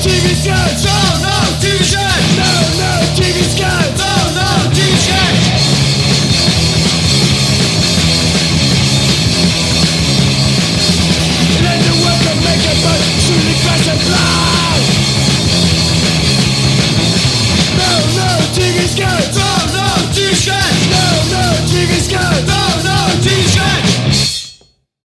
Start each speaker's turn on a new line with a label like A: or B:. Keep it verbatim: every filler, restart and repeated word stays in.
A: T V skirts.
B: No, no, T V skirts.
A: No, no, T V skirts.
B: No, no, T V skirts.
A: Let the worker make a buzz, shooting fast and loud. No, no, T V skirts.
B: No, no, T V skirts.